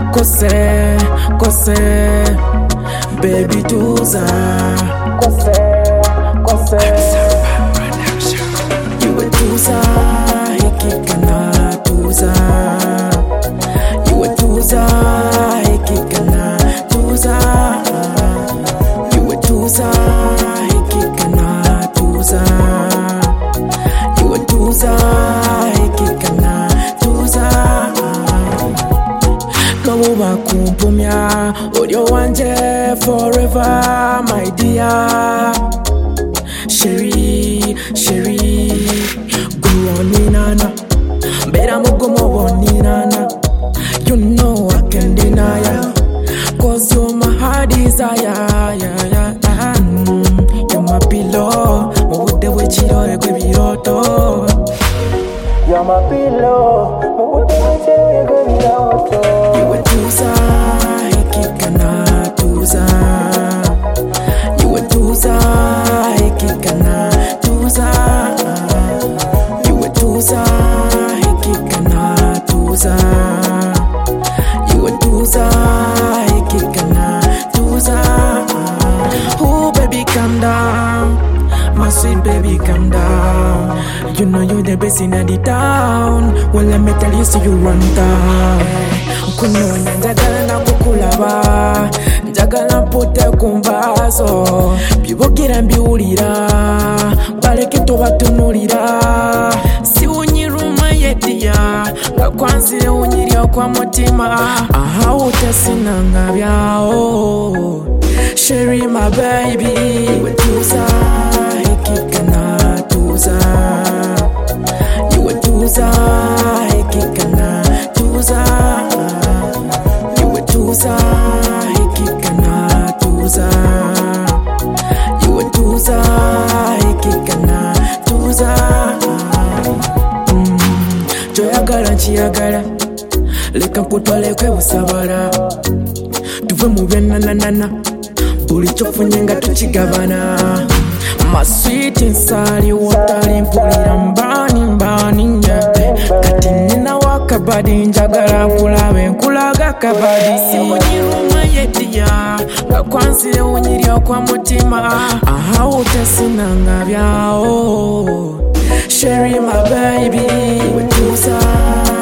Kose, baby tuza. Kose. You a tuza, hikikana tuza. You a tuza, hikikana tuza. You a tuza, hikikana tuza. You a tuza, hikikana tuza. Kamuba kumpumya, olyo wanje forever, my dear. Sherry, go on nana. Better go on nana. You know I can't deny ya. Cause you're my heart desire. You're my pillow. Mawude wechiro ekwebiroto. You're my pillow. Mawude wechiro ekwebiroto. You a tuza, hikikana tuza. You a tuza, hikikana tuza. You a tuza, hikikana tuza. You a tuza, hikikana tuza. Oh baby calm down, my sweet baby calm down. You know you the best in the town. Well let me tell you so you run down. Kunonya njagala na kukulaba, njagala mpute kumbaso. Bibukira mbiwulira, baleke tobatunulira. Si unyiruma yediya, nga kwanzire unyirya kwa mutima. Aha utasinanga byao. Sherry my baby, we tuza, hikikana tuza. You a tuza, hikikana tuza. You a tuza, hikikana tuza. You a tuza, hikikana tuza. Joyagala nchiyagala, leka nkutwale kwebusabala. Tuve mu byananana, buli kyofunye nga tukigabana. My sweet inside wotali mpulira mbani nyabe. Kati nina wakabadi njagala nkulabe nkulaga kabadi. Si unyiruma yediya, nga kwanzire unyirya kwa mutima. Aha utasinanga byao. Sherry my baby, we tuza.